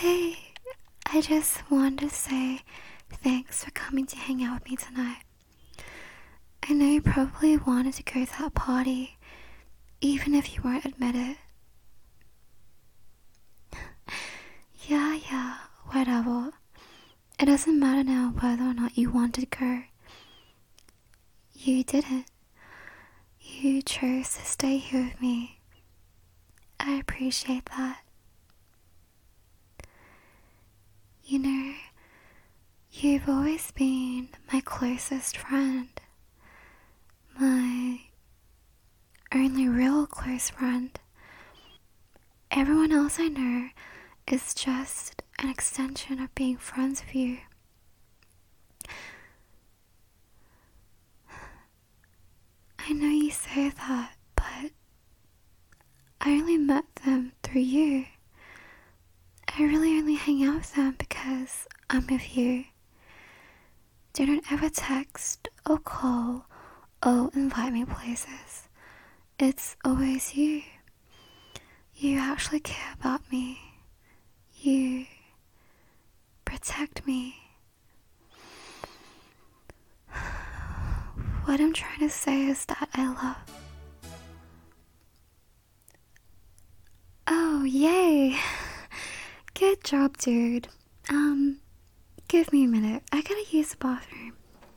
Hey, I just wanted to say thanks for coming to hang out with me tonight. I know you probably wanted to go to that party, even if you won't admit it. Yeah, whatever. It doesn't matter now whether or not you wanted to go. You didn't. You chose to stay here with me. I appreciate that. You know, you've always been my closest friend. My only real close friend. Everyone else I know is just an extension of being friends with you. I know you say that, but I only met them through you. I really only hang out with them because I'm with you. They don't ever text or call or invite me places. It's always you. You actually care about me. You protect me. What I'm trying to say is that I love... Oh, yay! Good job, dude. Give me a minute. I gotta use the bathroom.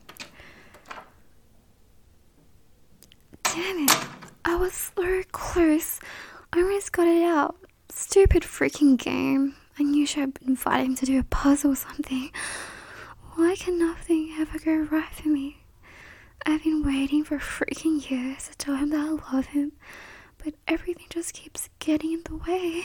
Damn it. I was so close. I almost got it out. Stupid freaking game. I knew I should invite him to do a puzzle or something. Why can nothing ever go right for me? I've been waiting for freaking years to tell him that I love him, but everything just keeps getting in the way.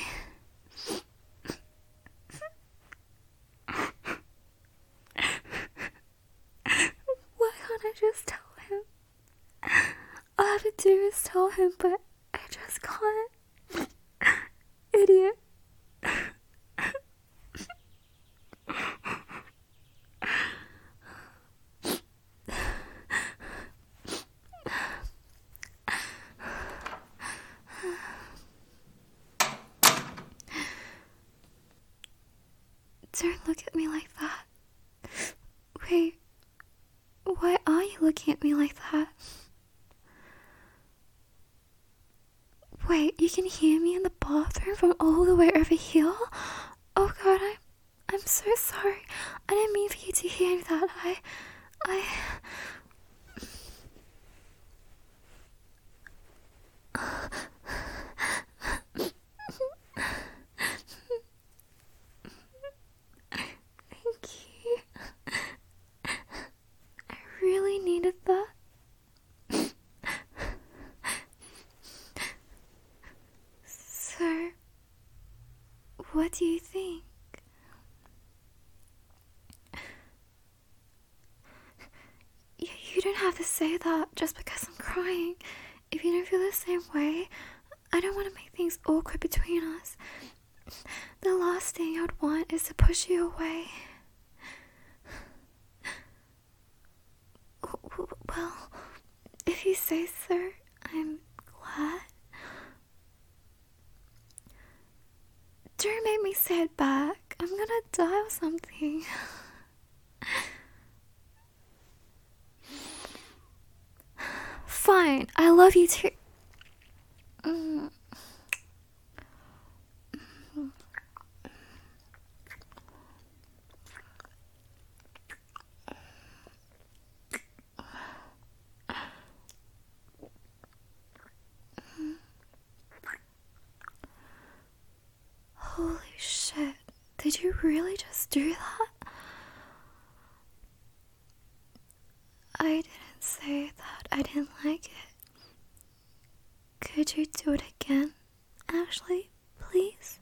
Why can't I just tell him? All I have to do is tell him, but I just can't. Idiot. Don't look at me like that. Wait, why are you looking at me like that? Wait, you can hear me in the bathroom from all the way over here? Oh god, I'm so sorry. I didn't mean for you to hear that. I... Thank you. I really needed that. So, what do you think? You don't have to say that just because I'm crying. If you don't feel the same way, I don't want to make things awkward between us. The last thing I would want is to push you away. Well, if you say so, I'm glad. Don't make me say it back. I'm gonna die or something. Fine, I love you too. Holy shit, did you really just do that? I didn't say that I didn't like it. Could you do it again, Ashley, please?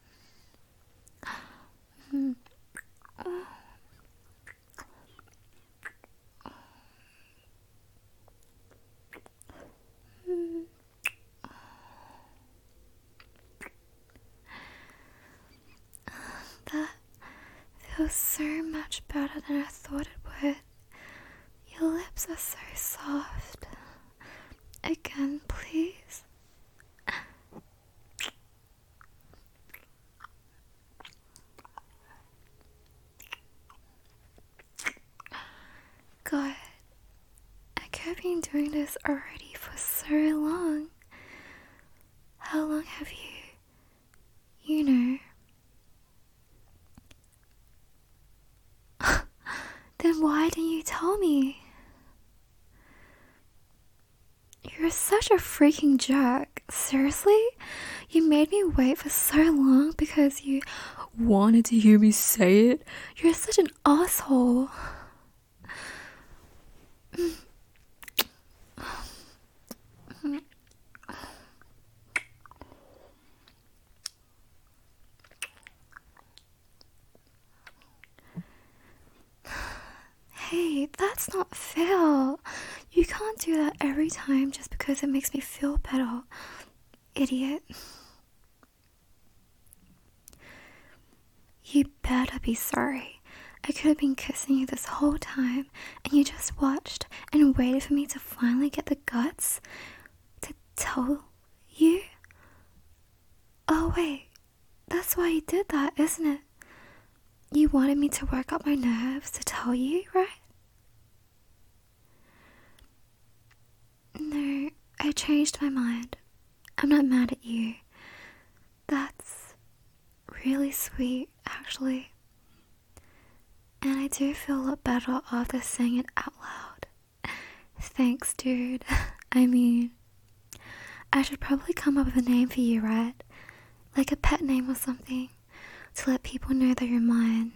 That feels so much better than I thought it would. Your lips are so soft. Again, please. doing this already for so long. How long have you know? Then why didn't you tell me? You're such a freaking jerk. Seriously? You made me wait for so long because you wanted to hear me say it? You're such an asshole. Hey, that's not fair. You can't do that every time just because it makes me feel better. Idiot. You better be sorry. I could have been kissing you this whole time and you just watched and waited for me to finally get the guts to tell you? Oh wait, that's why you did that, isn't it? You wanted me to work up my nerves to tell you, right? No, I changed my mind. I'm not mad at you. That's really sweet, actually. And I do feel a lot better after saying it out loud. Thanks, dude. I mean, I should probably come up with a name for you, right? Like a pet name or something, to let people know that you're mine.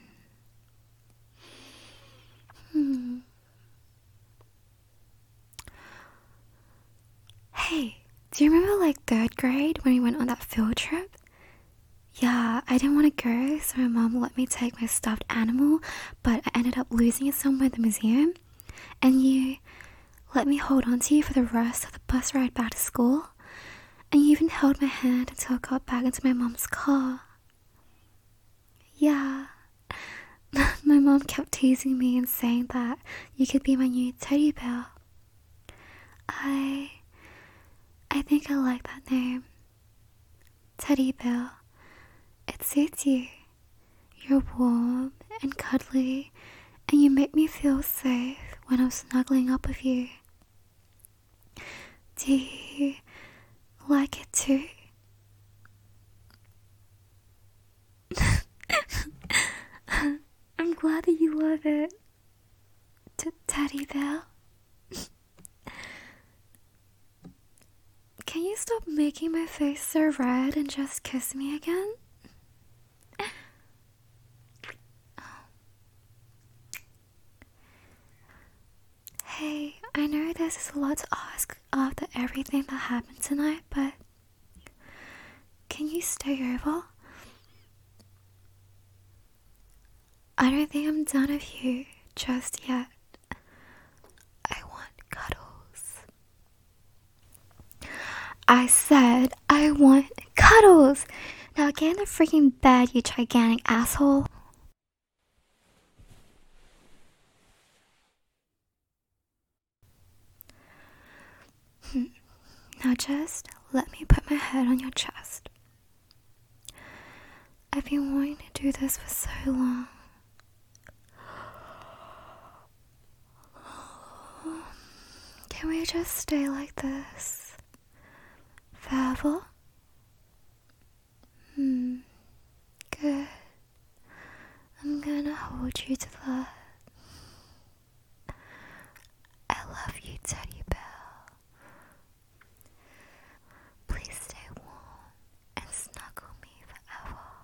Hey, do you remember like 3rd grade when we went on that field trip? Yeah, I didn't want to go, so my mom let me take my stuffed animal, but I ended up losing it somewhere in the museum. And you let me hold on to you for the rest of the bus ride back to school. And you even held my hand until I got back into my mom's car. Yeah. My mom kept teasing me and saying that you could be my new teddy bear. I think I like that name. Teddy bear. It suits you. You're warm and cuddly, and you make me feel safe when I'm snuggling up with you. Do you like it too? I'm glad that you love it. Teddy bear. Can you stop making my face so red and just kiss me again? Hey, I know this is a lot to ask after everything that happened tonight, but can you stay over? I don't think I'm done with you just yet. I want cuddles. I said I want cuddles. Now get in the freaking bed, you gigantic asshole. Now just let me put my head on your chest. I've been wanting to do this for so long. Can we just stay like this forever? Good. I'm gonna hold you to that.